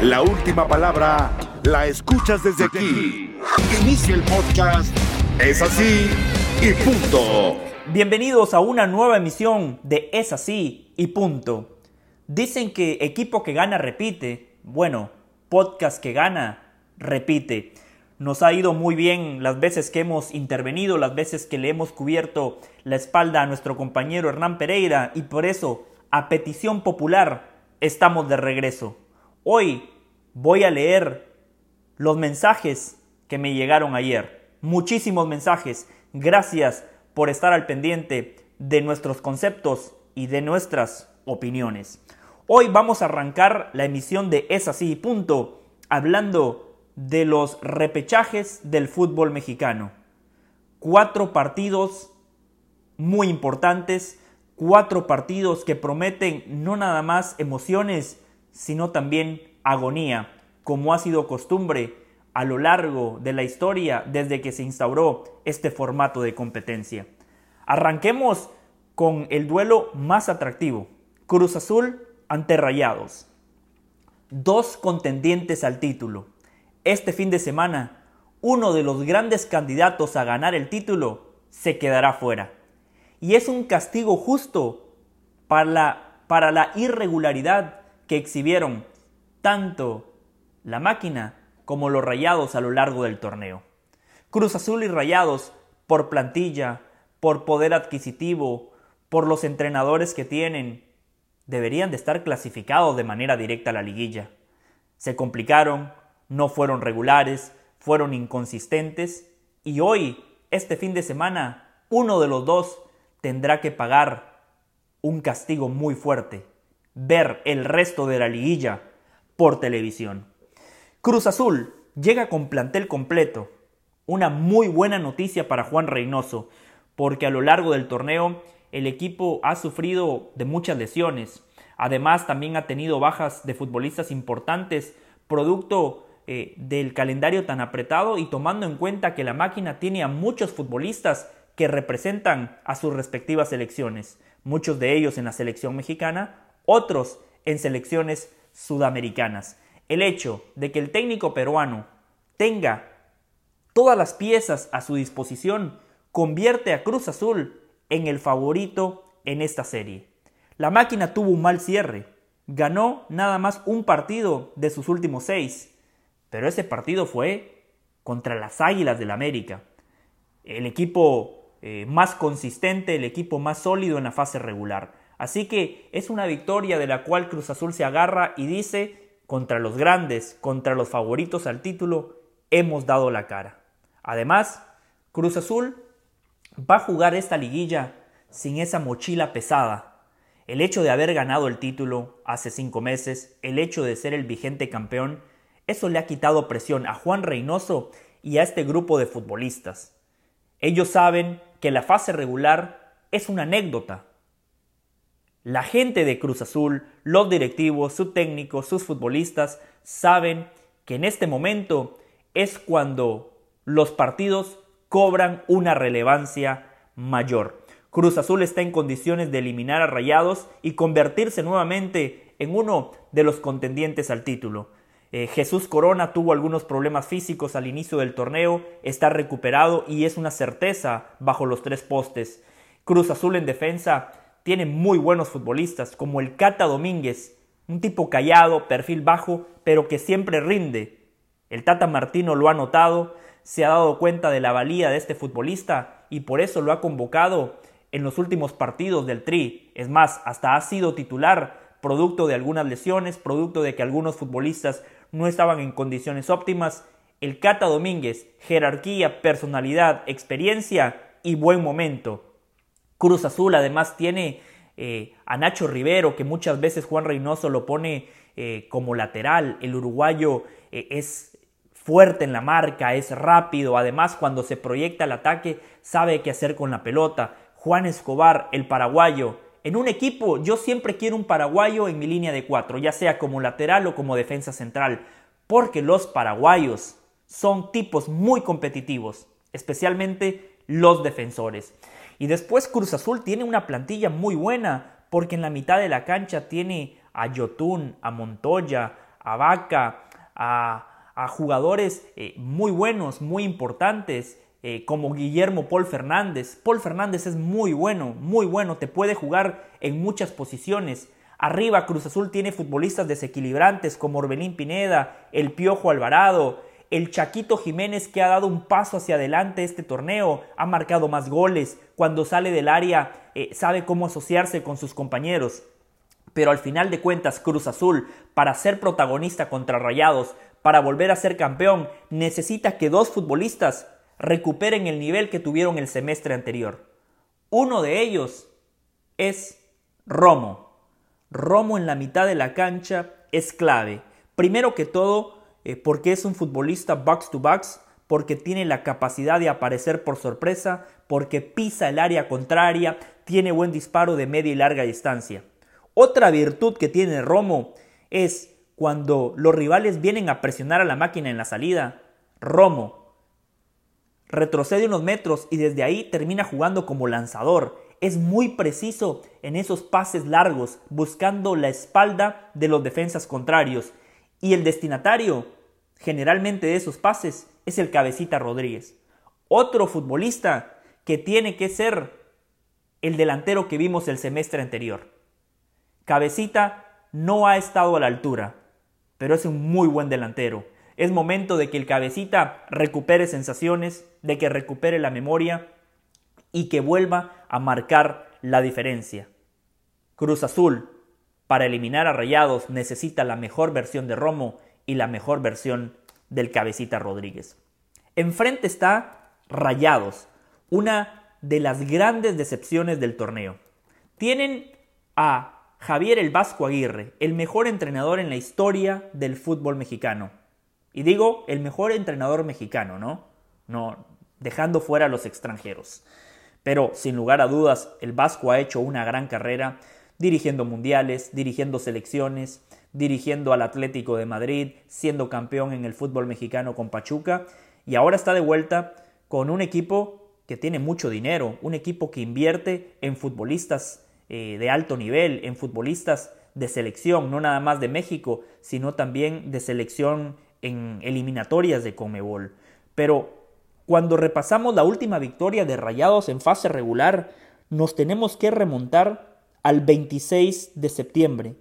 La última palabra la escuchas desde aquí. Inicia el podcast. Es así y punto. Bienvenidos a una nueva emisión de Es así y punto. Dicen que equipo que gana repite. Bueno, podcast que gana repite. Nos ha ido muy bien las veces que hemos intervenido, las veces que le hemos cubierto la espalda a nuestro compañero Hernán Pereira, y por eso, a petición popular, estamos de regreso. Hoy voy a leer los mensajes que me llegaron ayer. Muchísimos mensajes. Gracias por estar al pendiente de nuestros conceptos y de nuestras opiniones. Hoy vamos a arrancar la emisión de Es así y punto, hablando de los repechajes del fútbol mexicano. 4 partidos muy importantes, 4 partidos que prometen no nada más emociones, sino también agonía, como ha sido costumbre a lo largo de la historia desde que se instauró este formato de competencia. Arranquemos con el duelo más atractivo, Cruz Azul ante Rayados. 2 contendientes al título. Este fin de semana, uno de los grandes candidatos a ganar el título se quedará fuera. Y es un castigo justo para la irregularidad que exhibieron tanto la máquina como los Rayados a lo largo del torneo. Cruz Azul y Rayados, por plantilla, por poder adquisitivo, por los entrenadores que tienen, deberían de estar clasificados de manera directa a la liguilla. Se complicaron, no fueron regulares, fueron inconsistentes, y hoy, este fin de semana, uno de los dos tendrá que pagar un castigo muy fuerte: ver el resto de la liguilla por televisión. Cruz Azul llega con plantel completo. Una muy buena noticia para Juan Reynoso, porque a lo largo del torneo el equipo ha sufrido de muchas lesiones. Además, también ha tenido bajas de futbolistas importantes, producto del calendario tan apretado, y tomando en cuenta que la máquina tiene a muchos futbolistas que representan a sus respectivas selecciones, muchos de ellos en la selección mexicana, otros en selecciones sudamericanas. El hecho de que el técnico peruano tenga todas las piezas a su disposición convierte a Cruz Azul en el favorito en esta serie. La máquina tuvo un mal cierre, ganó nada más un partido de sus últimos 6, pero ese partido fue contra las Águilas del América, el equipo más consistente, el equipo más sólido en la fase regular. Así que es una victoria de la cual Cruz Azul se agarra y dice: contra los grandes, contra los favoritos al título, hemos dado la cara. Además, Cruz Azul va a jugar esta liguilla sin esa mochila pesada. El hecho de haber ganado el título hace 5 meses, el hecho de ser el vigente campeón, eso le ha quitado presión a Juan Reynoso y a este grupo de futbolistas. Ellos saben que la fase regular es una anécdota. La gente de Cruz Azul, los directivos, su técnico, sus futbolistas, saben que en este momento es cuando los partidos cobran una relevancia mayor. Cruz Azul está en condiciones de eliminar a Rayados y convertirse nuevamente en uno de los contendientes al título. Jesús Corona tuvo algunos problemas físicos al inicio del torneo, está recuperado y es una certeza bajo los 3 postes. Cruz Azul en defensa tiene muy buenos futbolistas, como el Cata Domínguez, un tipo callado, perfil bajo, pero que siempre rinde. El Tata Martino lo ha notado, se ha dado cuenta de la valía de este futbolista y por eso lo ha convocado en los últimos partidos del Tri. Es más, hasta ha sido titular, producto de algunas lesiones, producto de que algunos futbolistas no estaban en condiciones óptimas. El Cata Domínguez, jerarquía, personalidad, experiencia y buen momento. Cruz Azul además tiene a Nacho Rivero, que muchas veces Juan Reynoso lo pone como lateral. El uruguayo es fuerte en la marca, es rápido, además cuando se proyecta el ataque sabe qué hacer con la pelota. Juan Escobar, el paraguayo. En un equipo yo siempre quiero un paraguayo en mi línea de 4, ya sea como lateral o como defensa central, porque los paraguayos son tipos muy competitivos, especialmente los defensores. Y después Cruz Azul tiene una plantilla muy buena, porque en la mitad de la cancha tiene a Yotún, a Montoya, a Vaca, a jugadores muy buenos, muy importantes, como Guillermo Paul Fernández. Paul Fernández es muy bueno, te puede jugar en muchas posiciones. Arriba Cruz Azul tiene futbolistas desequilibrantes como Orbelín Pineda, el Piojo Alvarado, el Chaquito Jiménez, que ha dado un paso hacia adelante este torneo, ha marcado más goles, cuando sale del área sabe cómo asociarse con sus compañeros. Pero al final de cuentas, Cruz Azul, para ser protagonista contra Rayados, para volver a ser campeón, necesita que dos futbolistas recuperen el nivel que tuvieron el semestre anterior. Uno de ellos es Romo. Romo en la mitad de la cancha es clave. Primero que todo, porque es un futbolista box to box, porque tiene la capacidad de aparecer por sorpresa, porque pisa el área contraria, tiene buen disparo de media y larga distancia. Otra virtud que tiene Romo es cuando los rivales vienen a presionar a la máquina en la salida, Romo retrocede unos metros y desde ahí termina jugando como lanzador. Es muy preciso en esos pases largos, buscando la espalda de los defensas contrarios. Y el destinatario, generalmente de esos pases, es el Cabecita Rodríguez. Otro futbolista que tiene que ser el delantero que vimos el semestre anterior. Cabecita no ha estado a la altura, pero es un muy buen delantero. Es momento de que el Cabecita recupere sensaciones, de que recupere la memoria y que vuelva a marcar la diferencia. Cruz Azul, para eliminar a Rayados, necesita la mejor versión de Romo y la mejor versión del Cabecita Rodríguez. Enfrente está Rayados, una de las grandes decepciones del torneo. Tienen a Javier el Vasco Aguirre, el mejor entrenador en la historia del fútbol mexicano. Y digo, el mejor entrenador mexicano, ¿no? Dejando fuera a los extranjeros. Pero, sin lugar a dudas, el Vasco ha hecho una gran carrera dirigiendo mundiales, dirigiendo selecciones, dirigiendo al Atlético de Madrid, siendo campeón en el fútbol mexicano con Pachuca. Y ahora está de vuelta con un equipo que tiene mucho dinero, un equipo que invierte en futbolistas de alto nivel, en futbolistas de selección, no nada más de México, sino también de selección en eliminatorias de Conmebol. Pero cuando repasamos la última victoria de Rayados en fase regular, nos tenemos que remontar al 26 de septiembre.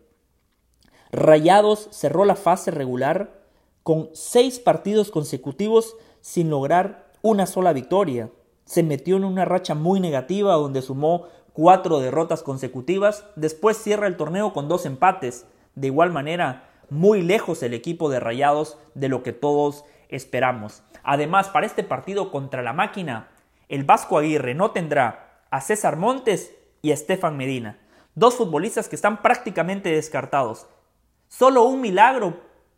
Rayados cerró la fase regular con 6 partidos consecutivos sin lograr una sola victoria. Se metió en una racha muy negativa donde sumó 4 derrotas consecutivas. Después cierra el torneo con 2 empates. De igual manera, muy lejos el equipo de Rayados de lo que todos esperamos. Además, para este partido contra la máquina, el Vasco Aguirre no tendrá a César Montes y a Estefan Medina, 2 futbolistas que están prácticamente descartados. Solo un milagro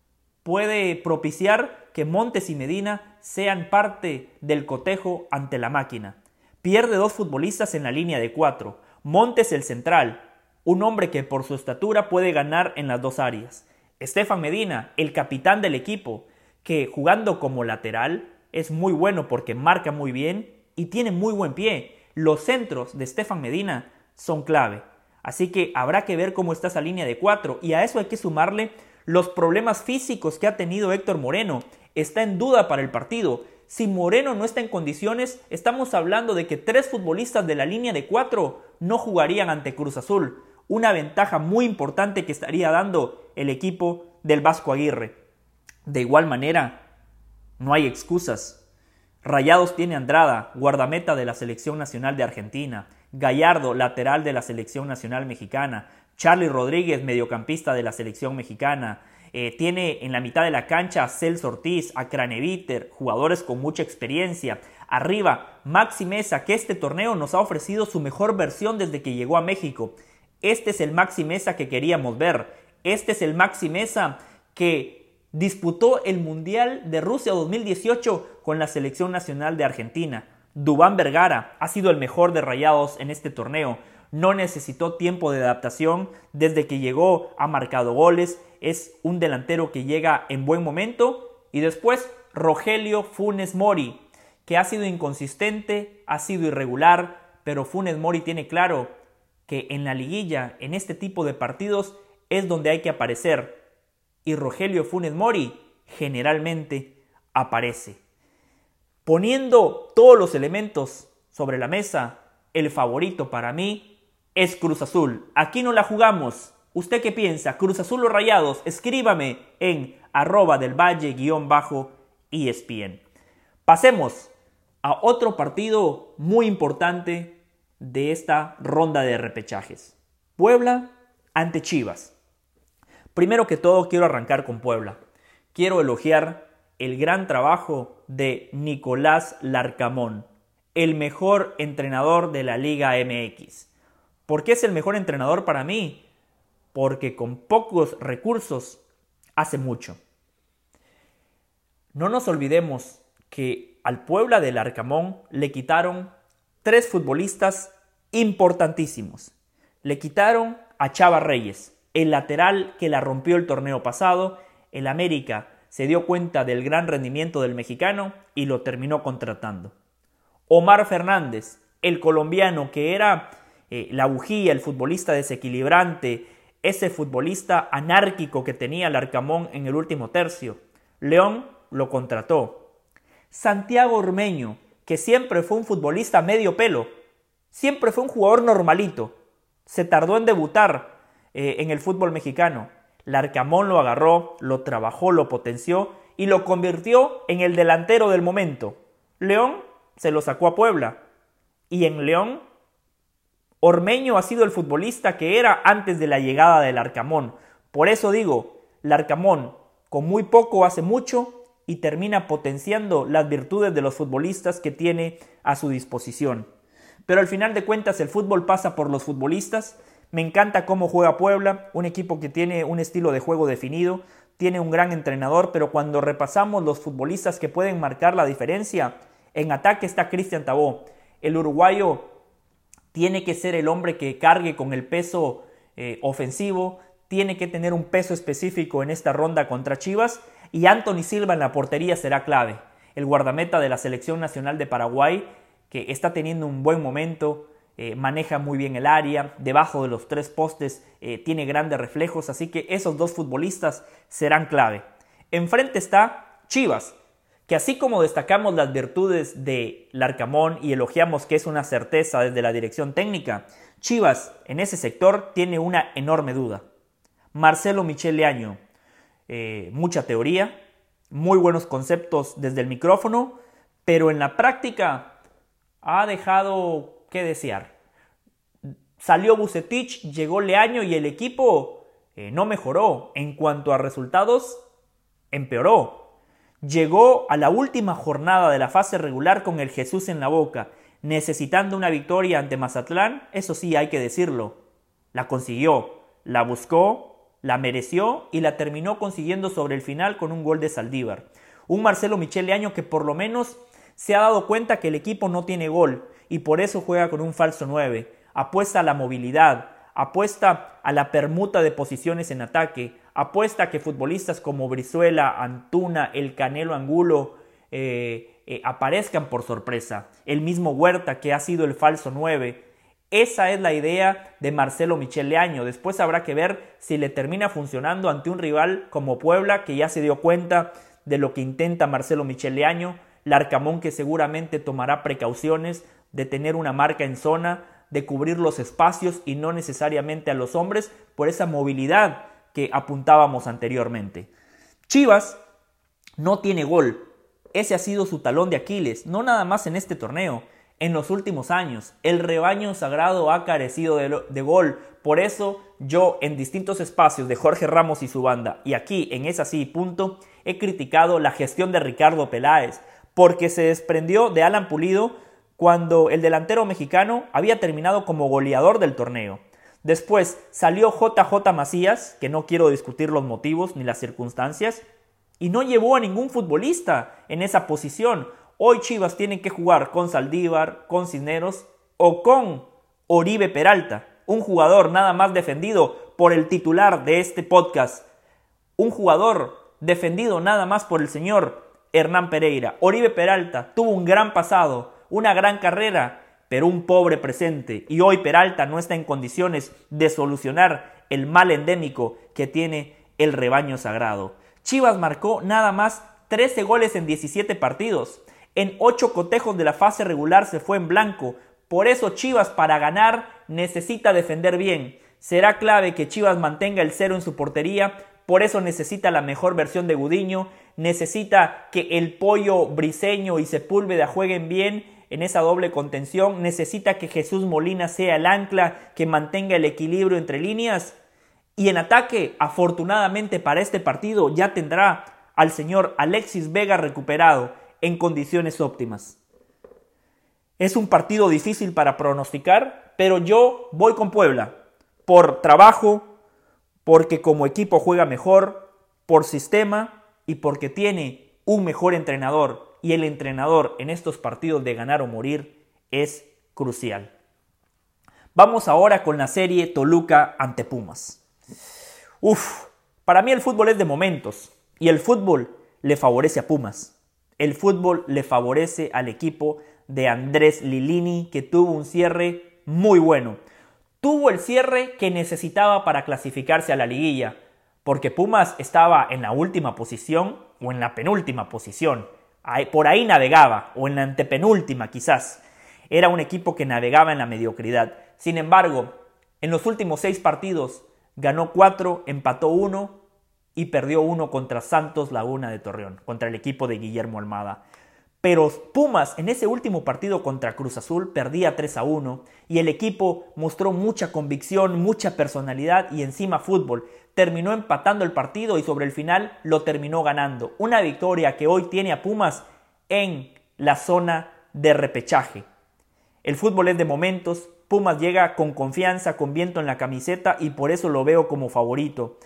puede propiciar que Montes y Medina sean parte del cotejo ante la máquina. Pierde 2 futbolistas en la línea de 4. Montes el central, un hombre que por su estatura puede ganar en las 2 áreas. Estefan Medina, el capitán del equipo, que jugando como lateral es muy bueno porque marca muy bien y tiene muy buen pie. Los centros de Estefan Medina son clave. Así que habrá que ver cómo está esa línea de 4 y a eso hay que sumarle los problemas físicos que ha tenido Héctor Moreno. Está en duda para el partido. Si Moreno no está en condiciones, estamos hablando de que 3 futbolistas de la línea de 4 no jugarían ante Cruz Azul. Una ventaja muy importante que estaría dando el equipo del Vasco Aguirre. De igual manera, no hay excusas. Rayados tiene a Andrada, guardameta de la Selección Nacional de Argentina, Gallardo, lateral de la Selección Nacional Mexicana, Charly Rodríguez, mediocampista de la Selección Mexicana, tiene en la mitad de la cancha a Celso Ortiz, a Craneviter, jugadores con mucha experiencia. Arriba, Maxi Meza, que este torneo nos ha ofrecido su mejor versión desde que llegó a México. Este es el Maxi Meza que queríamos ver. Este es el Maxi Meza que disputó el Mundial de Rusia 2018 con la Selección Nacional de Argentina. Duván Vergara ha sido el mejor de Rayados en este torneo. No necesitó tiempo de adaptación. Desde que llegó ha marcado goles. Es un delantero que llega en buen momento. Y después Rogelio Funes Mori, que ha sido inconsistente, ha sido irregular, pero Funes Mori tiene claro que en la liguilla, en este tipo de partidos, es donde hay que aparecer. y Rogelio Funes Mori generalmente aparece. Poniendo todos los elementos sobre la mesa, el favorito para mí es Cruz Azul. Aquí no la jugamos. ¿Usted qué piensa? ¿Cruz Azul o Rayados? Escríbame en @delvalle_ESPN. Pasemos a otro partido muy importante de esta ronda de repechajes. Puebla ante Chivas. Primero que todo quiero arrancar con Puebla. Quiero elogiar el gran trabajo de Nicolás Larcamón, el mejor entrenador de la Liga MX. ¿Por qué es el mejor entrenador para mí? Porque con pocos recursos hace mucho. No nos olvidemos que al Puebla de Larcamón le quitaron 3 futbolistas importantísimos. Le quitaron a Chava Reyes, el lateral que la rompió el torneo pasado. El América se dio cuenta del gran rendimiento del mexicano y lo terminó contratando. Omar Fernández, el colombiano que era la bujía, el futbolista desequilibrante, ese futbolista anárquico que tenía Larcamón en el último tercio. León lo contrató. Santiago Ormeño, que siempre fue un futbolista medio pelo, siempre fue un jugador normalito, se tardó en debutar en el fútbol mexicano. Larcamón lo agarró, lo trabajó, lo potenció y lo convirtió en el delantero del momento. León se lo sacó a Puebla. Y en León, Ormeño ha sido el futbolista que era antes de la llegada de Larcamón. Por eso digo, Larcamón con muy poco hace mucho y termina potenciando las virtudes de los futbolistas que tiene a su disposición. Pero al final de cuentas el fútbol pasa por los futbolistas. Me encanta cómo juega Puebla, un equipo que tiene un estilo de juego definido, tiene un gran entrenador, pero cuando repasamos los futbolistas que pueden marcar la diferencia, en ataque está Cristian Tabó. El uruguayo tiene que ser el hombre que cargue con el peso ofensivo, tiene que tener un peso específico en esta ronda contra Chivas, y Anthony Silva en la portería será clave. El guardameta de la Selección Nacional de Paraguay, que está teniendo un buen momento, maneja muy bien el área, debajo de los 3 postes tiene grandes reflejos, así que esos 2 futbolistas serán clave. Enfrente está Chivas, que así como destacamos las virtudes de Larcamón y elogiamos que es una certeza desde la dirección técnica, Chivas en ese sector tiene una enorme duda. Marcelo Michel Leaño, mucha teoría, muy buenos conceptos desde el micrófono, pero en la práctica ha dejado que desear. Salió Vucetich, llegó Leaño y el equipo no mejoró. En cuanto a resultados, empeoró. Llegó a la última jornada de la fase regular con el Jesús en la boca, necesitando una victoria ante Mazatlán. Eso sí, hay que decirlo. La consiguió, la buscó, la mereció y la terminó consiguiendo sobre el final con un gol de Saldívar. Un Marcelo Michel Leaño que por lo menos se ha dado cuenta que el equipo no tiene gol y por eso juega con un falso 9. Apuesta a la movilidad, apuesta a la permuta de posiciones en ataque, apuesta a que futbolistas como Brizuela, Antuna, el Canelo Angulo aparezcan por sorpresa. El mismo Huerta, que ha sido el falso 9. Esa es la idea de Marcelo Michel Leaño. Después habrá que ver si le termina funcionando ante un rival como Puebla, que ya se dio cuenta de lo que intenta Marcelo Michel Leaño. Larcamón, que seguramente tomará precauciones de tener una marca en zona, de cubrir los espacios y no necesariamente a los hombres por esa movilidad que apuntábamos anteriormente. Chivas no tiene gol. Ese ha sido su talón de Aquiles, no nada más en este torneo. En los últimos años, el rebaño sagrado ha carecido de gol. Por eso yo en distintos espacios de Jorge Ramos y su banda, y aquí en Es Así Punto, he criticado la gestión de Ricardo Peláez, porque se desprendió de Alan Pulido cuando el delantero mexicano había terminado como goleador del torneo. Después salió JJ Macías, que no quiero discutir los motivos ni las circunstancias, y no llevó a ningún futbolista en esa posición. Hoy Chivas tiene que jugar con Saldívar, con Cisneros o con Oribe Peralta, un jugador nada más defendido por el titular de este podcast, un jugador defendido nada más por el señor Hernán Pereira. Oribe Peralta tuvo un gran pasado, una gran carrera, pero un pobre presente, y hoy Peralta no está en condiciones de solucionar el mal endémico que tiene el rebaño sagrado. Chivas marcó nada más 13 goles en 17 partidos. En 8 cotejos de la fase regular se fue en blanco. Por eso Chivas, para ganar, necesita defender bien. Será clave que Chivas mantenga el cero en su portería. Por eso necesita la mejor versión de Gudiño. Necesita que el Pollo Briseño y Sepúlveda jueguen bien en esa doble contención. Necesita que Jesús Molina sea el ancla que mantenga el equilibrio entre líneas. Y en ataque, afortunadamente para este partido, ya tendrá al señor Alexis Vega recuperado en condiciones óptimas. Es un partido difícil para pronosticar, pero yo voy con Puebla. Por trabajo, porque como equipo juega mejor, por sistema y porque tiene un mejor entrenador. Y el entrenador en estos partidos de ganar o morir es crucial. Vamos ahora con la serie Toluca ante Pumas. Para mí el fútbol es de momentos y el fútbol le favorece a Pumas. El fútbol le favorece al equipo de Andrés Lilini, que tuvo un cierre muy bueno. Tuvo el cierre que necesitaba para clasificarse a la liguilla, porque Pumas estaba en la última posición o en la penúltima posición. Por ahí navegaba, o en la antepenúltima quizás. Era un equipo que navegaba en la mediocridad. Sin embargo, en los últimos 6 partidos, ganó 4, empató 1 y perdió 1 contra Santos Laguna de Torreón, contra el equipo de Guillermo Almada. Pero Pumas en ese último partido contra Cruz Azul perdía 3-1 y el equipo mostró mucha convicción, mucha personalidad y encima fútbol. Terminó empatando el partido y sobre el final lo terminó ganando. Una victoria que hoy tiene a Pumas en la zona de repechaje. El fútbol es de momentos. Pumas llega con confianza, con viento en la camiseta y por eso lo veo como favorito.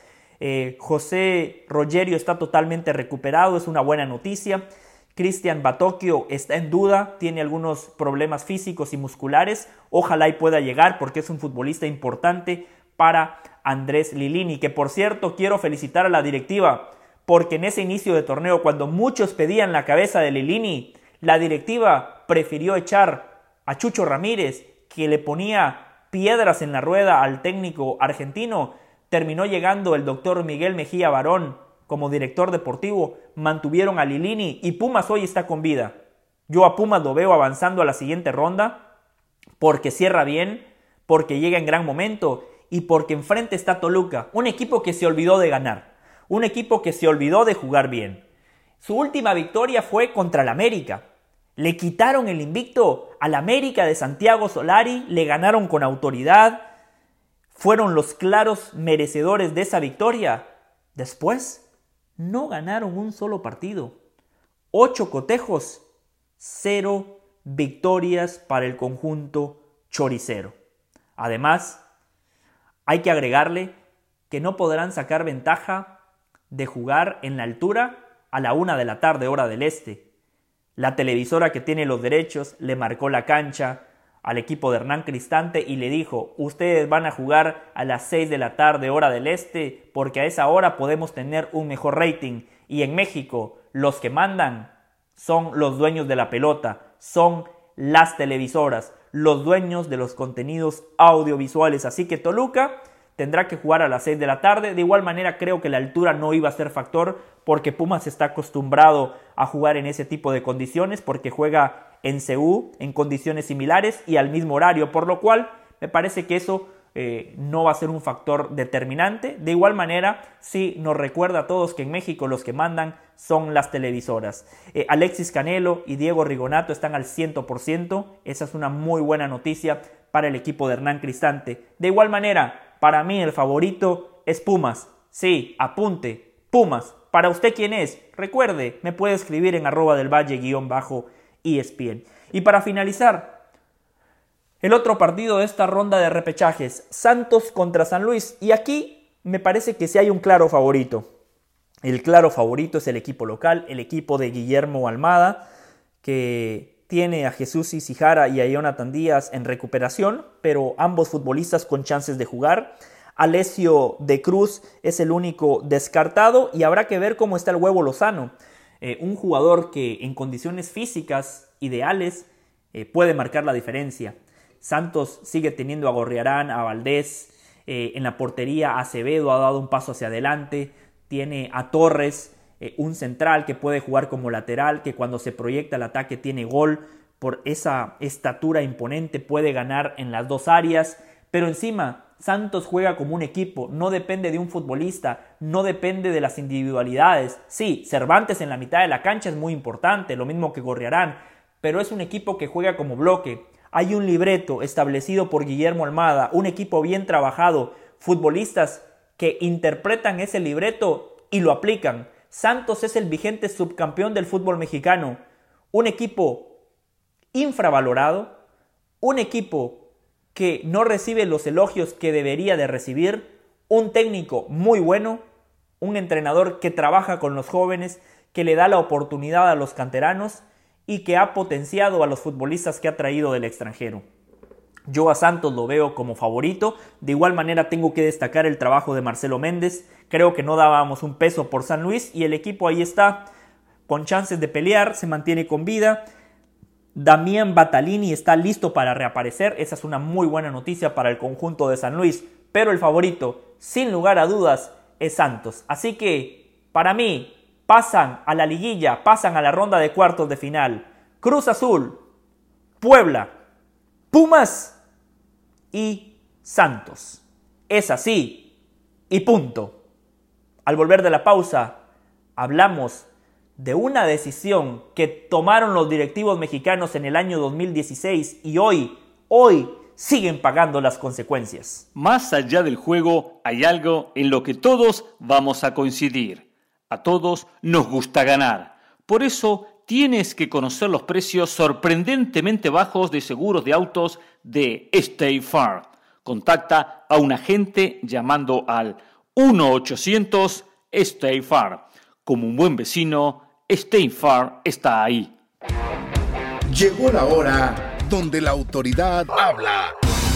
José Rogerio está totalmente recuperado, es una buena noticia. Cristian Batocchio está en duda, tiene algunos problemas físicos y musculares. Ojalá y pueda llegar porque es un futbolista importante para Andrés Lilini, que por cierto quiero felicitar a la directiva porque en ese inicio de torneo, cuando muchos pedían la cabeza de Lilini, la directiva prefirió echar a Chucho Ramírez, que le ponía piedras en la rueda al técnico argentino. Terminó llegando el doctor Miguel Mejía Barón como director deportivo, mantuvieron a Lilini y Pumas hoy está con vida. Yo a Pumas lo veo avanzando a la siguiente ronda porque cierra bien, porque llega en gran momento y porque enfrente está Toluca, un equipo que se olvidó de ganar, un equipo que se olvidó de jugar bien. Su última victoria fue contra el América. Le quitaron el invicto al América de Santiago Solari, le ganaron con autoridad, fueron los claros merecedores de esa victoria. Después, no ganaron un solo partido. 8 cotejos, 0 victorias para el conjunto choricero. Además, hay que agregarle que no podrán sacar ventaja de jugar en la altura a la 1 de la tarde, hora del este. La televisora que tiene los derechos le marcó la cancha al equipo de Hernán Cristante y le dijo: ustedes van a jugar a las 6 de la tarde hora del este porque a esa hora podemos tener un mejor rating. Y en México los que mandan son los dueños de la pelota, son las televisoras, los dueños de los contenidos audiovisuales. Así que Toluca tendrá que jugar a las 6 de la tarde. De igual manera creo que la altura no iba a ser factor porque Pumas está acostumbrado a jugar en ese tipo de condiciones porque juega en CU en condiciones similares y al mismo horario, por lo cual me parece que eso no va a ser un factor determinante. De igual manera, sí nos recuerda a todos que en México los que mandan son las televisoras. Alexis Canelo y Diego Rigonato están al 100%, esa es una muy buena noticia para el equipo de Hernán Cristante. De igual manera, para mí el favorito es Pumas. Sí, apunte, Pumas. ¿Para usted quién es? Recuerde, me puede escribir en @delvalle_ESPN. Y para finalizar, el otro partido de esta ronda de repechajes, Santos contra San Luis. Y aquí me parece que sí hay un claro favorito. El claro favorito es el equipo local, el equipo de Guillermo Almada, que tiene a Jesús Isijara y a Jonathan Díaz en recuperación, pero ambos futbolistas con chances de jugar. Alessio de Cruz es el único descartado y habrá que ver cómo está el Huevo Lozano. Un jugador que en condiciones físicas ideales puede marcar la diferencia. Santos sigue teniendo a Gorriarán, a Valdés, En la portería Acevedo ha dado un paso hacia adelante. Tiene a Torres, un central que puede jugar como lateral, que cuando se proyecta el ataque tiene gol. Por esa estatura imponente puede ganar en las dos áreas. Pero encima Santos juega como un equipo, no depende de un futbolista, no depende de las individualidades. Sí, Cervantes en la mitad de la cancha es muy importante, lo mismo que Gorriarán, pero es un equipo que juega como bloque. Hay un libreto establecido por Guillermo Almada, un equipo bien trabajado, futbolistas que interpretan ese libreto y lo aplican. Santos es el vigente subcampeón del fútbol mexicano, un equipo infravalorado, un equipo que no recibe los elogios que debería de recibir, un técnico muy bueno, un entrenador que trabaja con los jóvenes, que le da la oportunidad a los canteranos y que ha potenciado a los futbolistas que ha traído del extranjero. Yo a Santos lo veo como favorito. De igual manera tengo que destacar el trabajo de Marcelo Méndez. Creo que no dábamos un peso por San Luis y el equipo ahí está con chances de pelear, se mantiene con vida. Damián Batalini está listo para reaparecer, esa es una muy buena noticia para el conjunto de San Luis, pero el favorito, sin lugar a dudas, es Santos. Así que, para mí, pasan a la liguilla, pasan a la ronda de cuartos de final. Cruz Azul, Puebla, Pumas y Santos. Es así y punto. Al volver de la pausa, hablamos de una decisión que tomaron los directivos mexicanos en el año 2016 y hoy siguen pagando las consecuencias. Más allá del juego hay algo en lo que todos vamos a coincidir. A todos nos gusta ganar. Por eso tienes que conocer los precios sorprendentemente bajos de seguros de autos de State Farm. Contacta a un agente llamando al 1-800 State Farm. Como un buen vecino, State Farm está ahí. Llegó la hora donde la autoridad habla.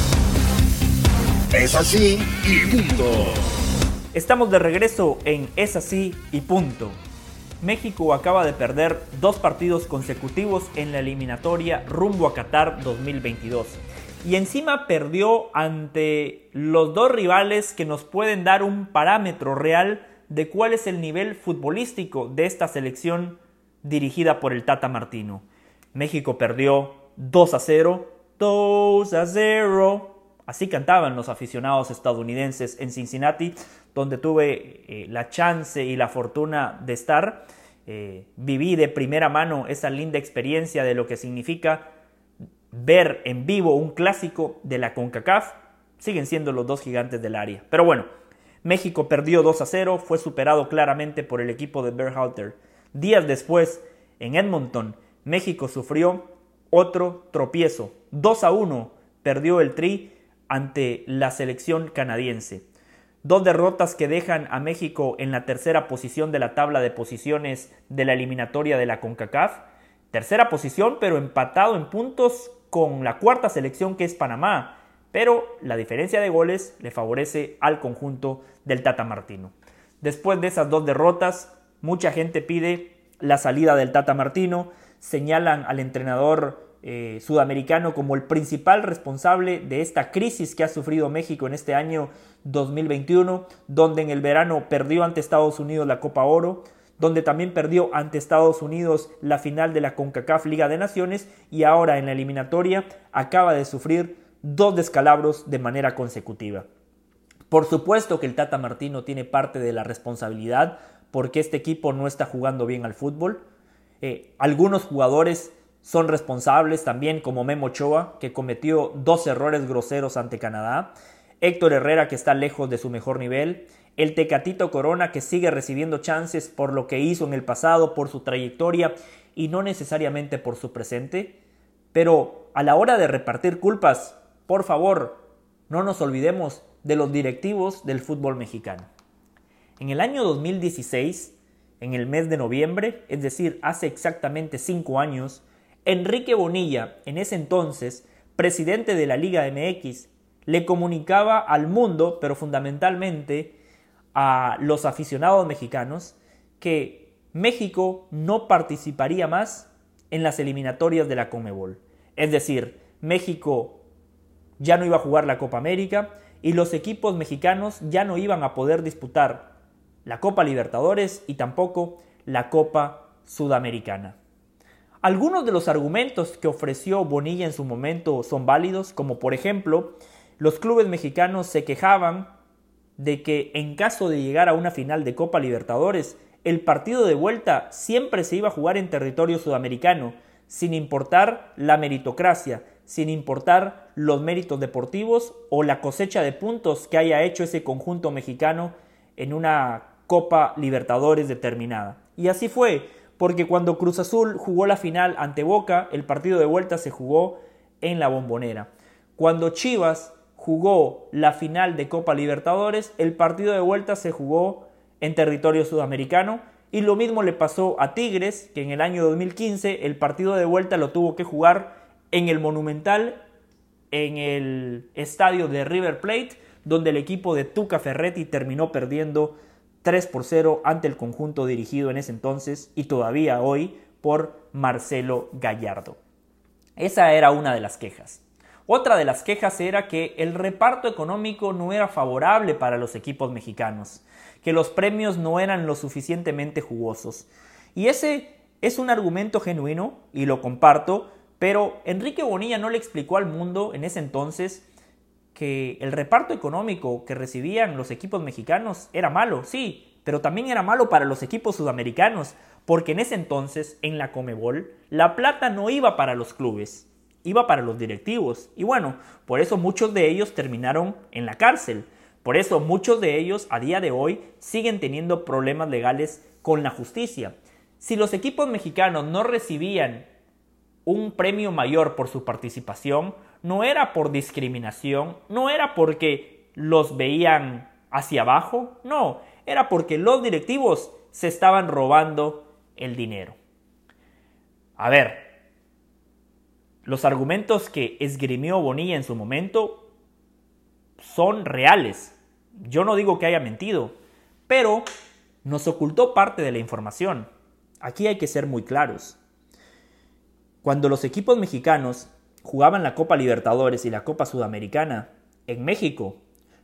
Es así y punto. Estamos de regreso en Es así y punto. México acaba de perder 2 partidos consecutivos en la eliminatoria rumbo a Qatar 2022. Y encima perdió ante los 2 rivales que nos pueden dar un parámetro real de cuál es el nivel futbolístico de esta selección dirigida por el Tata Martino. México perdió 2-0, 2-0. Así cantaban los aficionados estadounidenses en Cincinnati, donde tuve la chance y la fortuna de estar. Viví de primera mano esa linda experiencia de lo que significa ver en vivo un clásico de la CONCACAF. Siguen siendo los 2 gigantes del área. Pero bueno, México perdió 2-0, fue superado claramente por el equipo de Berhalter. Días después, en Edmonton, México sufrió otro tropiezo. 2-1 perdió el Tri ante la selección canadiense. 2 derrotas que dejan a México en la tercera posición de la tabla de posiciones de la eliminatoria de la CONCACAF. Tercera posición, pero empatado en puntos con la cuarta selección que es Panamá. Pero la diferencia de goles le favorece al conjunto del Tata Martino. Después de esas 2 derrotas, mucha gente pide la salida del Tata Martino. Señalan al entrenador sudamericano como el principal responsable de esta crisis que ha sufrido México en este año 2021, donde en el verano perdió ante Estados Unidos la Copa Oro, donde también perdió ante Estados Unidos la final de la CONCACAF Liga de Naciones y ahora en la eliminatoria acaba de sufrir 2 descalabros de manera consecutiva. Por supuesto que el Tata Martino tiene parte de la responsabilidad porque este equipo no está jugando bien al fútbol. Algunos jugadores son responsables también, como Memo Ochoa, que cometió 2 errores groseros ante Canadá. Héctor Herrera, que está lejos de su mejor nivel. El Tecatito Corona, que sigue recibiendo chances por lo que hizo en el pasado, por su trayectoria y no necesariamente por su presente. Pero a la hora de repartir culpas, por favor, no nos olvidemos de los directivos del fútbol mexicano. En el año 2016, en el mes de noviembre, es decir, hace exactamente 5 años, Enrique Bonilla, en ese entonces presidente de la Liga MX, le comunicaba al mundo, pero fundamentalmente a los aficionados mexicanos, que México no participaría más en las eliminatorias de la CONMEBOL. Es decir, México ya no iba a jugar la Copa América y los equipos mexicanos ya no iban a poder disputar la Copa Libertadores y tampoco la Copa Sudamericana. Algunos de los argumentos que ofreció Bonilla en su momento son válidos, como por ejemplo, los clubes mexicanos se quejaban de que en caso de llegar a una final de Copa Libertadores, el partido de vuelta siempre se iba a jugar en territorio sudamericano, sin importar la meritocracia, sin importar los méritos deportivos o la cosecha de puntos que haya hecho ese conjunto mexicano en una Copa Libertadores determinada. Y así fue, porque cuando Cruz Azul jugó la final ante Boca, el partido de vuelta se jugó en la Bombonera. Cuando Chivas jugó la final de Copa Libertadores, el partido de vuelta se jugó en territorio sudamericano, y lo mismo le pasó a Tigres, que en el año 2015 el partido de vuelta lo tuvo que jugar en el Monumental, en el estadio de River Plate, donde el equipo de Tuca Ferretti terminó perdiendo 3-0 ante el conjunto dirigido en ese entonces y todavía hoy por Marcelo Gallardo. Esa era una de las quejas. Otra de las quejas era que el reparto económico no era favorable para los equipos mexicanos, que los premios no eran lo suficientemente jugosos. Y ese es un argumento genuino y lo comparto, pero Enrique Bonilla no le explicó al mundo en ese entonces que el reparto económico que recibían los equipos mexicanos era malo, sí, pero también era malo para los equipos sudamericanos, porque en ese entonces, en la Conmebol, la plata no iba para los clubes, iba para los directivos. Y bueno, por eso muchos de ellos terminaron en la cárcel. Por eso muchos de ellos a día de hoy siguen teniendo problemas legales con la justicia. Si los equipos mexicanos no recibían un premio mayor por su participación, no era por discriminación, no era porque los veían hacia abajo, no, era porque los directivos se estaban robando el dinero. A ver, los argumentos que esgrimió Bonilla en su momento son reales. Yo no digo que haya mentido, pero nos ocultó parte de la información. Aquí hay que ser muy claros. Cuando los equipos mexicanos jugaban la Copa Libertadores y la Copa Sudamericana, en México,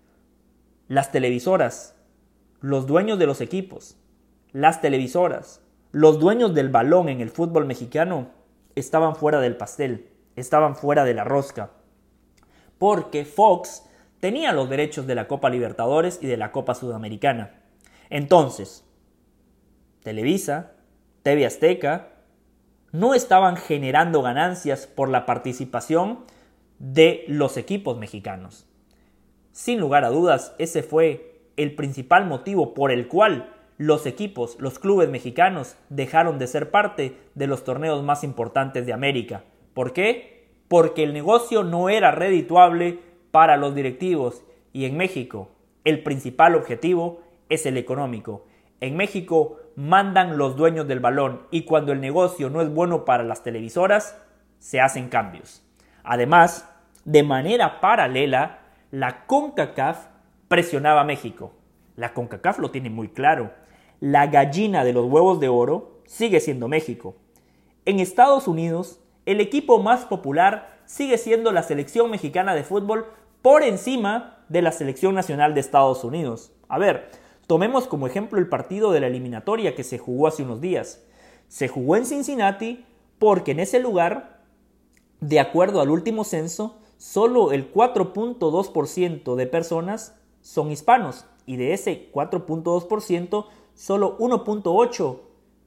las televisoras, los dueños de los equipos, las televisoras, los dueños del balón en el fútbol mexicano estaban fuera del pastel, estaban fuera de la rosca, porque Fox tenía los derechos de la Copa Libertadores y de la Copa Sudamericana. Entonces, Televisa, TV Azteca, no estaban generando ganancias por la participación de los equipos mexicanos. Sin lugar a dudas, ese fue el principal motivo por el cual los equipos, los clubes mexicanos dejaron de ser parte de los torneos más importantes de América. ¿Por qué? Porque el negocio no era redituable para los directivos, y en México el principal objetivo es el económico. En México mandan los dueños del balón, y cuando el negocio no es bueno para las televisoras, se hacen cambios. Además, de manera paralela, la CONCACAF presionaba a México. La CONCACAF lo tiene muy claro. La gallina de los huevos de oro sigue siendo México. En Estados Unidos, el equipo más popular sigue siendo la selección mexicana de fútbol por encima de la selección nacional de Estados Unidos. A ver, tomemos como ejemplo el partido de la eliminatoria que se jugó hace unos días. Se jugó en Cincinnati porque en ese lugar, de acuerdo al último censo, solo el 4.2% de personas son hispanos, y de ese 4.2%, solo 1.8%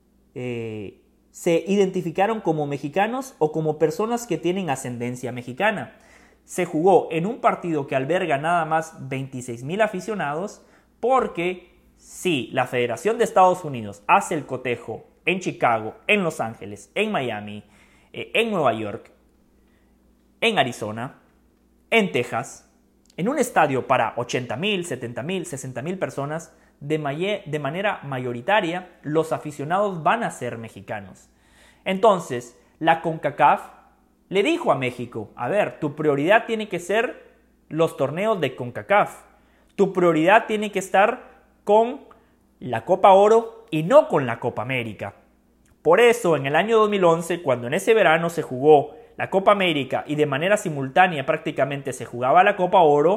se identificaron como mexicanos o como personas que tienen ascendencia mexicana. Se jugó en un partido que alberga nada más 26,000 aficionados, porque si la Federación de Estados Unidos hace el cotejo en Chicago, en Los Ángeles, en Miami, en Nueva York, en Arizona, en Texas, en un estadio para 80,000, 70,000, 60,000 personas, de manera mayoritaria, los aficionados van a ser mexicanos. Entonces, la CONCACAF le dijo a México: a ver, tu prioridad tiene que ser los torneos de CONCACAF. Tu prioridad tiene que estar con la Copa Oro y no con la Copa América. Por eso, en el año 2011, cuando en ese verano se jugó la Copa América y de manera simultánea prácticamente se jugaba la Copa Oro,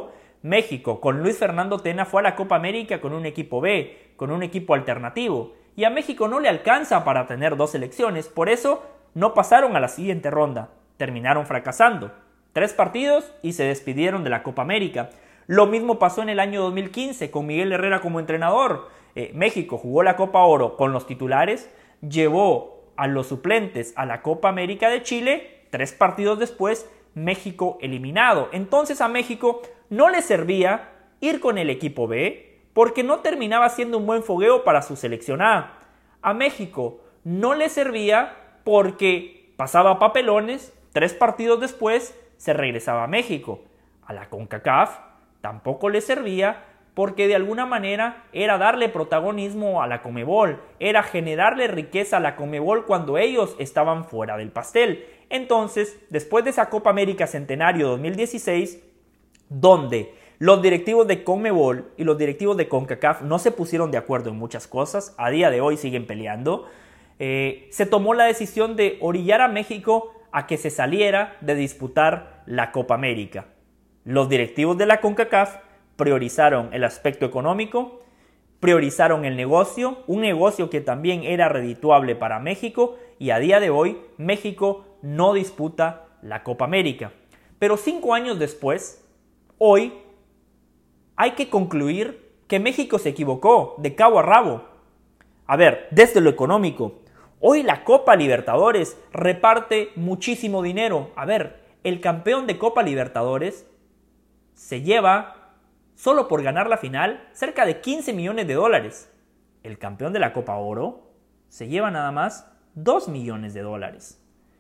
México con Luis Fernando Tena fue a la Copa América con un equipo B, con un equipo alternativo. Y a México no le alcanza para tener 2 selecciones, por eso no pasaron a la siguiente ronda. Terminaron fracasando. 3 partidos y se despidieron de la Copa América. Lo mismo pasó en el año 2015 con Miguel Herrera como entrenador. México jugó la Copa Oro con los titulares, llevó a los suplentes a la Copa América de Chile, 3 partidos después, México eliminado. Entonces a México no le servía ir con el equipo B porque no terminaba siendo un buen fogueo para su selección A. A México no le servía porque pasaba papelones, 3 partidos después se regresaba a México. A la CONCACAF tampoco le servía porque de alguna manera era darle protagonismo a la Conmebol, era generarle riqueza a la Conmebol cuando ellos estaban fuera del pastel. Entonces, después de esa Copa América Centenario 2016, donde los directivos de Conmebol y los directivos de CONCACAF no se pusieron de acuerdo en muchas cosas, a día de hoy siguen peleando, se tomó la decisión de orillar a México a que se saliera de disputar la Copa América. Los directivos de la CONCACAF priorizaron el aspecto económico, priorizaron el negocio, un negocio que también era redituable para México, y a día de hoy México no disputa la Copa América. Pero 5 años después, hoy, hay que concluir que México se equivocó de cabo a rabo. A ver, desde lo económico, hoy la Copa Libertadores reparte muchísimo dinero. A ver, el campeón de Copa Libertadores se lleva, solo por ganar la final, cerca de 15 millones de dólares. El campeón de la Copa Oro se lleva nada más 2 millones de dólares.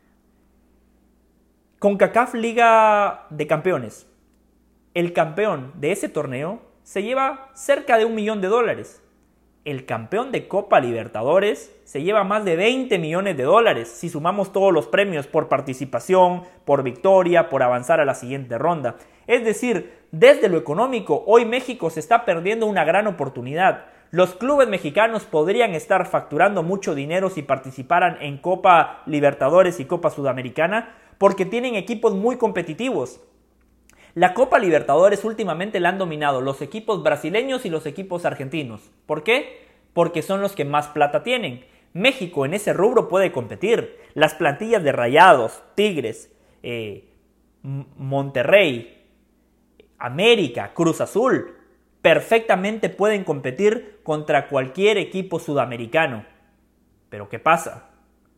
CONCACAF Liga de Campeones. El campeón de ese torneo se lleva cerca de 1 millón de dólares. El campeón de Copa Libertadores se lleva más de 20 millones de dólares si sumamos todos los premios por participación, por victoria, por avanzar a la siguiente ronda. Es decir, desde lo económico, hoy México se está perdiendo una gran oportunidad. Los clubes mexicanos podrían estar facturando mucho dinero si participaran en Copa Libertadores y Copa Sudamericana porque tienen equipos muy competitivos. La Copa Libertadores últimamente la han dominado los equipos brasileños y los equipos argentinos. ¿Por qué? Porque son los que más plata tienen. México en ese rubro puede competir. Las plantillas de Rayados, Tigres, Monterrey, América, Cruz Azul, perfectamente pueden competir contra cualquier equipo sudamericano. ¿Pero qué pasa?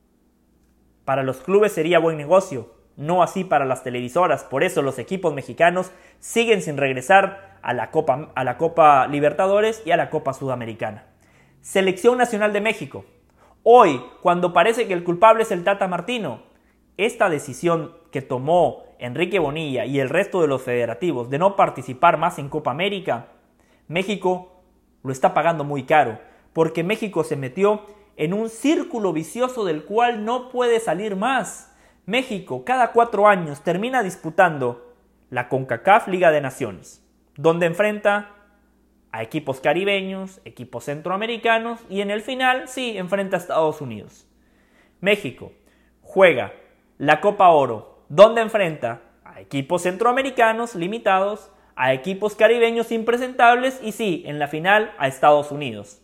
Para los clubes sería buen negocio. No así para las televisoras, por eso los equipos mexicanos siguen sin regresar a la Copa Libertadores y a la Copa Sudamericana. Selección Nacional de México. Hoy, cuando parece que el culpable es el Tata Martino, esta decisión que tomó Enrique Bonilla y el resto de los federativos de no participar más en Copa América, México lo está pagando muy caro, porque México se metió en un círculo vicioso del cual no puede salir más. México cada 4 años termina disputando la CONCACAF Liga de Naciones, donde enfrenta a equipos caribeños, equipos centroamericanos y en el final sí enfrenta a Estados Unidos. México juega la Copa Oro, donde enfrenta a equipos centroamericanos limitados, a equipos caribeños impresentables y sí, en la final a Estados Unidos.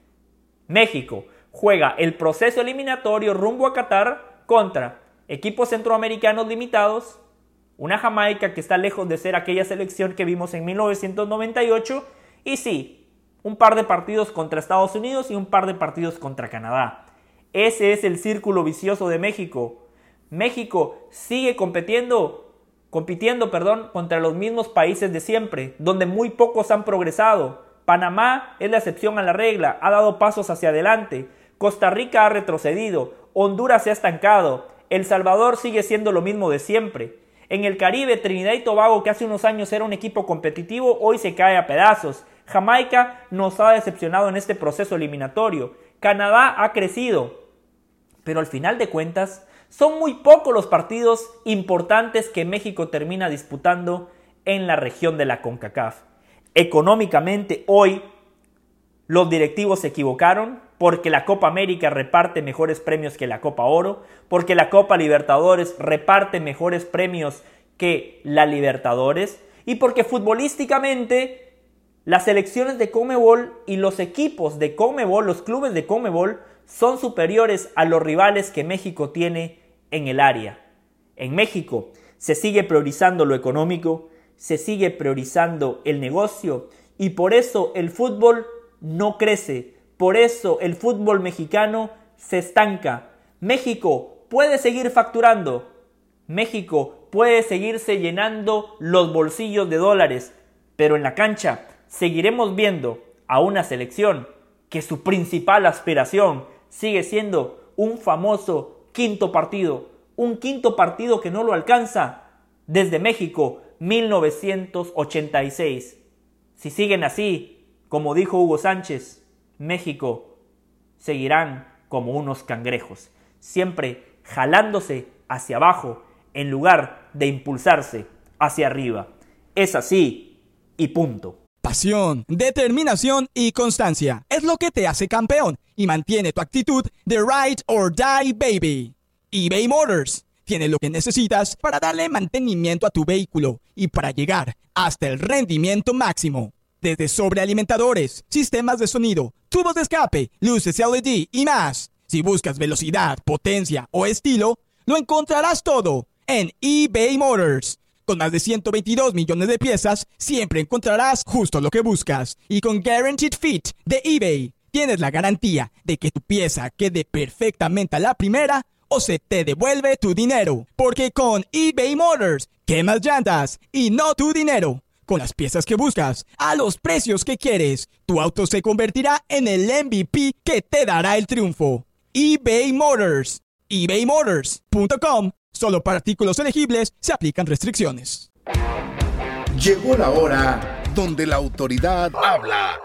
México juega el proceso eliminatorio rumbo a Qatar contra equipos centroamericanos limitados, una Jamaica que está lejos de ser aquella selección que vimos en 1998 y sí, un par de partidos contra Estados Unidos y un par de partidos contra Canadá. Ese es el círculo vicioso de México. México sigue compitiendo contra los mismos países de siempre, donde muy pocos han progresado. Panamá es la excepción a la regla, ha dado pasos hacia adelante. Costa Rica ha retrocedido, Honduras se ha estancado, El Salvador sigue siendo lo mismo de siempre. En el Caribe, Trinidad y Tobago, que hace unos años era un equipo competitivo, hoy se cae a pedazos. Jamaica nos ha decepcionado en este proceso eliminatorio. Canadá ha crecido. Pero al final de cuentas, son muy pocos los partidos importantes que México termina disputando en la región de la CONCACAF. Económicamente, hoy, los directivos se equivocaron porque la Copa América reparte mejores premios que la Copa Oro, porque la Copa Libertadores reparte mejores premios que la Libertadores y porque futbolísticamente las selecciones de CONMEBOL y los equipos de CONMEBOL, los clubes de CONMEBOL, son superiores a los rivales que México tiene en el área. En México se sigue priorizando lo económico, se sigue priorizando el negocio y por eso el fútbol no crece, por eso el fútbol mexicano se estanca. México puede seguir facturando, México puede seguirse llenando los bolsillos de dólares, pero en la cancha seguiremos viendo a una selección que su principal aspiración sigue siendo un famoso quinto partido, un quinto partido que no lo alcanza desde México 1986. Si siguen así, como dijo Hugo Sánchez, México seguirán como unos cangrejos, siempre jalándose hacia abajo en lugar de impulsarse hacia arriba. Es así y punto. Pasión, determinación y constancia es lo que te hace campeón y mantiene tu actitud de ride or die, baby. eBay Motors tiene lo que necesitas para darle mantenimiento a tu vehículo y para llegar hasta el rendimiento máximo. Desde sobrealimentadores, sistemas de sonido, tubos de escape, luces LED y más. Si buscas velocidad, potencia o estilo, lo encontrarás todo en eBay Motors. Con más de 122 millones de piezas, siempre encontrarás justo lo que buscas. Y con Guaranteed Fit de eBay, tienes la garantía de que tu pieza quede perfectamente a la primera o se te devuelve tu dinero. Porque con eBay Motors, quemas llantas y no tu dinero. Con las piezas que buscas, a los precios que quieres, tu auto se convertirá en el MVP que te dará el triunfo. eBay Motors. ebaymotors.com. Solo para artículos elegibles se aplican restricciones. Llegó la hora donde la autoridad habla.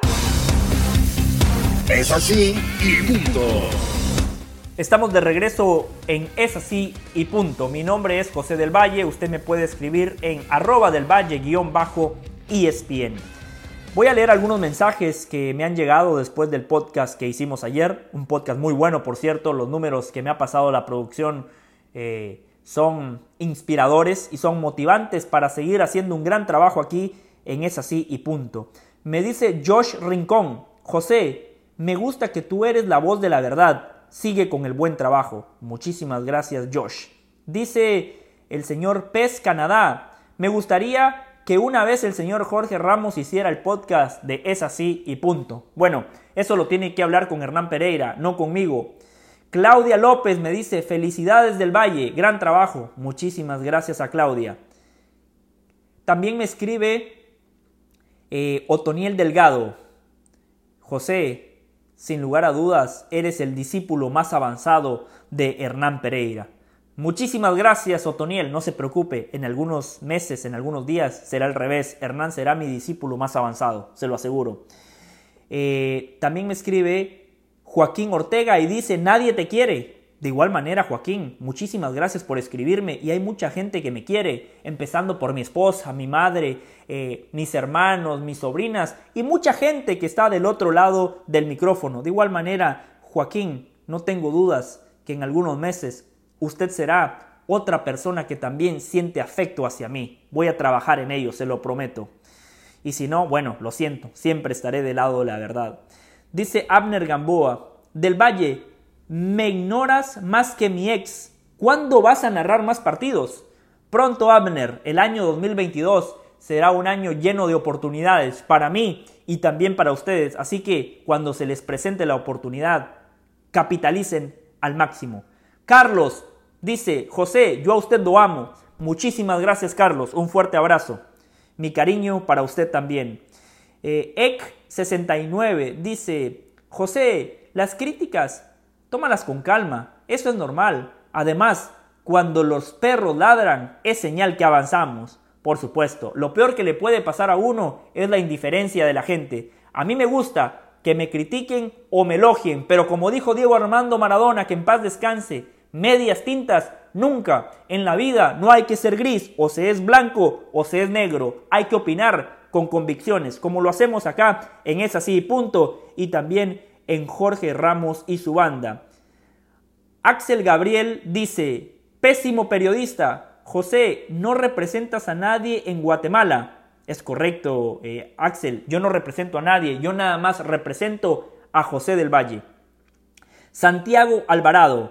Es así y punto. Estamos de regreso en Es Así y Punto. Mi nombre es José del Valle. Usted me puede escribir en @delvalle_ESPN. Voy a leer algunos mensajes que me han llegado después del podcast que hicimos ayer. Un podcast muy bueno, por cierto. Los números que me ha pasado la producción son inspiradores y son motivantes para seguir haciendo un gran trabajo aquí en Es Así y Punto. Me dice Josh Rincón: José, me gusta que tú eres la voz de la verdad. Sigue con el buen trabajo. Muchísimas gracias, Josh. Dice el señor Pez Canadá: me gustaría que una vez el señor Jorge Ramos hiciera el podcast de Es Así y Punto. Bueno, eso lo tiene que hablar con Hernán Pereira, no conmigo. Claudia López me dice: felicidades del Valle, gran trabajo. Muchísimas gracias a Claudia. También me escribe Otoniel Delgado: José, sin lugar a dudas, eres el discípulo más avanzado de Hernán Pereira. Muchísimas gracias, Otoniel. No se preocupe, en algunos meses, en algunos días será al revés. Hernán será mi discípulo más avanzado, se lo aseguro. También me escribe Joaquín Ortega y dice: nadie te quiere. De igual manera, Joaquín, muchísimas gracias por escribirme. Y hay mucha gente que me quiere, empezando por mi esposa, mi madre, mis hermanos, mis sobrinas y mucha gente que está del otro lado del micrófono. De igual manera, Joaquín, no tengo dudas que en algunos meses usted será otra persona que también siente afecto hacia mí. Voy a trabajar en ello, se lo prometo. Y si no, bueno, lo siento, siempre estaré del lado de la verdad. Dice Abner Gamboa: del Valle, me ignoras más que mi ex. ¿Cuándo vas a narrar más partidos? Pronto, Abner. El año 2022 será un año lleno de oportunidades para mí y también para ustedes. Así que cuando se les presente la oportunidad, capitalicen al máximo. Carlos dice: José, yo a usted lo amo. Muchísimas gracias, Carlos. Un fuerte abrazo. Mi cariño para usted también. Ek69 dice: José, las críticas, tómalas con calma, eso es normal. Además, cuando los perros ladran, es señal que avanzamos. Por supuesto, lo peor que le puede pasar a uno es la indiferencia de la gente. A mí me gusta que me critiquen o me elogien, pero como dijo Diego Armando Maradona, que en paz descanse, medias tintas nunca. En la vida no hay que ser gris, o se es blanco o se es negro. Hay que opinar con convicciones, como lo hacemos acá en Es Así y Punto, y también en Jorge Ramos y su banda. Axel Gabriel dice: pésimo periodista, José, no representas a nadie en Guatemala. Es correcto, Axel, yo no represento a nadie, yo nada más represento a José del Valle. Santiago Alvarado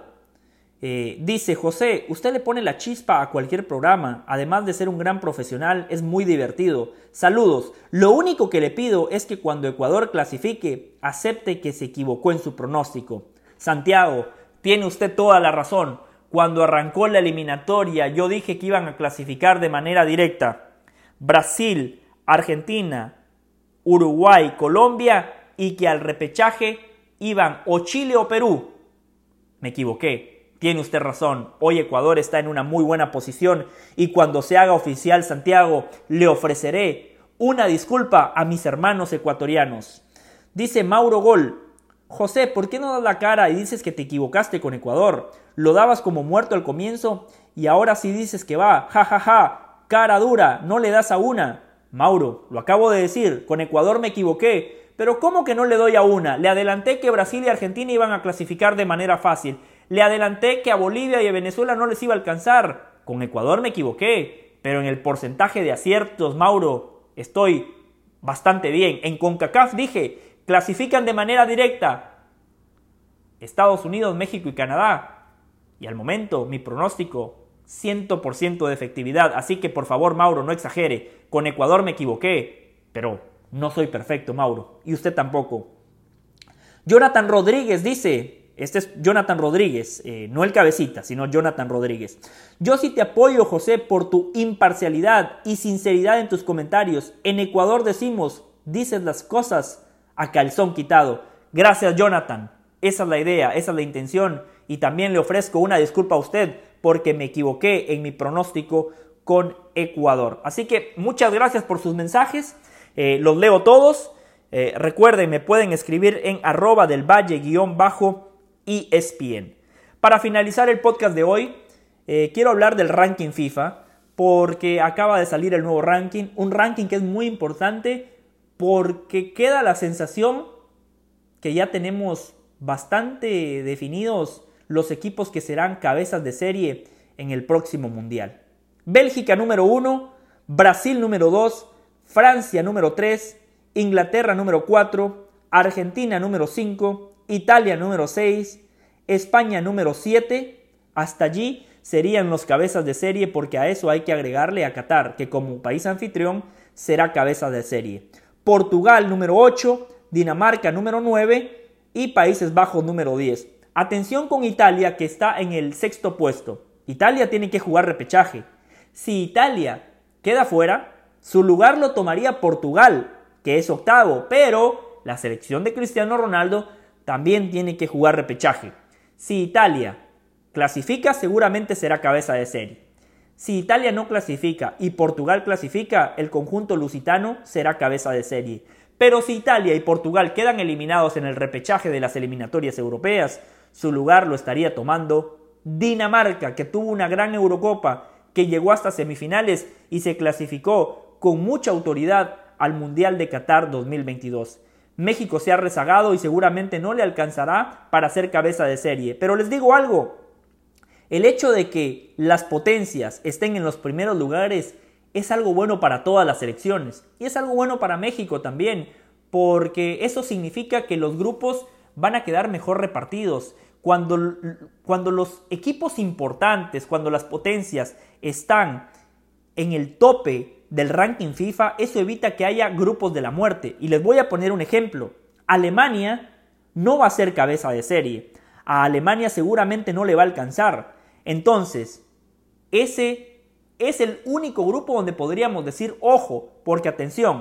dice: José, usted le pone la chispa a cualquier programa, además de ser un gran profesional, es muy divertido. Saludos, lo único que le pido es que cuando Ecuador clasifique, acepte que se equivocó en su pronóstico. Santiago, tiene usted toda la razón. Cuando arrancó la eliminatoria, yo dije que iban a clasificar de manera directa Brasil, Argentina, Uruguay, Colombia, y que al repechaje iban o Chile o Perú. Me equivoqué. Tiene usted razón. Hoy Ecuador está en una muy buena posición y cuando se haga oficial, Santiago, le ofreceré una disculpa a mis hermanos ecuatorianos. Dice Mauro Gol: José, ¿por qué no das la cara y dices que te equivocaste con Ecuador? Lo dabas como muerto al comienzo y ahora sí dices que va. Ja, ja, ja. Cara dura, no le das a una. Mauro, lo acabo de decir, con Ecuador me equivoqué. Pero ¿cómo que no le doy a una? Le adelanté que Brasil y Argentina iban a clasificar de manera fácil. Le adelanté que a Bolivia y a Venezuela no les iba a alcanzar. Con Ecuador me equivoqué. Pero en el porcentaje de aciertos, Mauro, estoy bastante bien. En CONCACAF dije, clasifican de manera directa Estados Unidos, México y Canadá. Y al momento, mi pronóstico, 100% de efectividad. Así que por favor, Mauro, no exagere. Con Ecuador me equivoqué. Pero no soy perfecto, Mauro. Y usted tampoco. Jonathan Rodríguez dice, este es Jonathan Rodríguez, no el cabecita, sino Jonathan Rodríguez. Yo sí te apoyo, José, por tu imparcialidad y sinceridad en tus comentarios. En Ecuador decimos, dices las cosas a calzón quitado. Gracias, Jonathan. Esa es la idea, esa es la intención. Y también le ofrezco una disculpa a usted porque me equivoqué en mi pronóstico con Ecuador. Así que muchas gracias por sus mensajes. Los leo todos. Recuerden, me pueden escribir en @delvalle_ESPN. Para finalizar el podcast de hoy, quiero hablar del ranking FIFA porque acaba de salir el nuevo ranking. Un ranking que es muy importante porque queda la sensación que ya tenemos bastante definidos los equipos que serán cabezas de serie en el próximo Mundial. Bélgica número 1, Brasil número 2, Francia número 3, Inglaterra número 4, Argentina número 5, Italia número 6, España número 7. Hasta allí serían los cabezas de serie porque a eso hay que agregarle a Qatar, que como país anfitrión será cabeza de serie. Portugal número 8, Dinamarca número 9 y Países Bajos número 10. Atención con Italia, que está en el 6º puesto. Italia tiene que jugar repechaje. Si Italia queda fuera, su lugar lo tomaría Portugal, que es 8º, pero la selección de Cristiano Ronaldo también tiene que jugar repechaje. Si Italia clasifica, seguramente será cabeza de serie. Si Italia no clasifica y Portugal clasifica, el conjunto lusitano será cabeza de serie. Pero si Italia y Portugal quedan eliminados en el repechaje de las eliminatorias europeas, su lugar lo estaría tomando Dinamarca, que tuvo una gran Eurocopa, que llegó hasta semifinales y se clasificó con mucha autoridad al Mundial de Qatar 2022. México se ha rezagado y seguramente no le alcanzará para ser cabeza de serie. Pero les digo algo, el hecho de que las potencias estén en los primeros lugares es algo bueno para todas las selecciones y es algo bueno para México también, porque eso significa que los grupos van a quedar mejor repartidos. Cuando los equipos importantes, cuando las potencias están en el tope del ranking FIFA, eso evita que haya grupos de la muerte. Y les voy a poner un ejemplo. Alemania no va a ser cabeza de serie. A Alemania seguramente no le va a alcanzar. Entonces, ese es el único grupo donde podríamos decir, ojo, porque atención,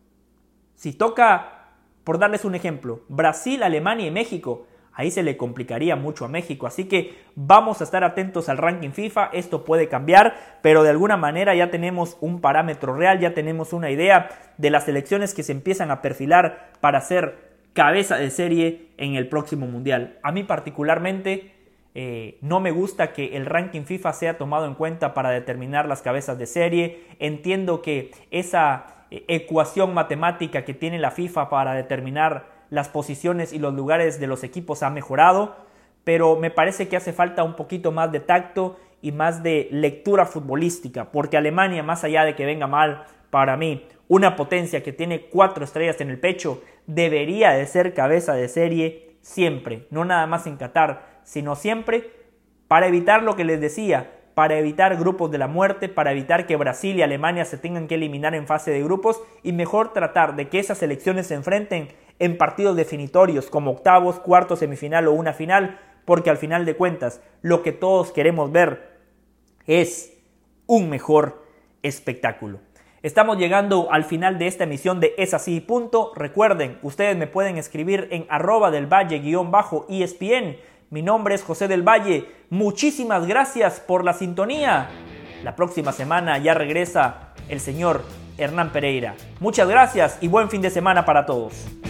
si toca, por darles un ejemplo, Brasil, Alemania y México, ahí se le complicaría mucho a México. Así que vamos a estar atentos al ranking FIFA. Esto puede cambiar, pero de alguna manera ya tenemos un parámetro real, ya tenemos una idea de las selecciones que se empiezan a perfilar para ser cabeza de serie en el próximo Mundial. A mí particularmente no me gusta que el ranking FIFA sea tomado en cuenta para determinar las cabezas de serie. Entiendo que esa ecuación matemática que tiene la FIFA para determinar las posiciones y los lugares de los equipos ha mejorado, pero me parece que hace falta un poquito más de tacto y más de lectura futbolística, porque Alemania, más allá de que venga mal, para mí, una potencia que tiene 4 estrellas en el pecho, debería de ser cabeza de serie siempre, no nada más en Qatar, sino siempre, para evitar lo que les decía, para evitar grupos de la muerte, para evitar que Brasil y Alemania se tengan que eliminar en fase de grupos y mejor tratar de que esas selecciones se enfrenten en partidos definitorios como octavos, cuartos, semifinal o una final, porque al final de cuentas lo que todos queremos ver es un mejor espectáculo. Estamos llegando al final de esta emisión de Es Así, punto. Recuerden, ustedes me pueden escribir en @delvalle_ESPN. Mi nombre es José del Valle. Muchísimas gracias por la sintonía. La próxima semana ya regresa el señor Hernán Pereira. Muchas gracias y buen fin de semana para todos.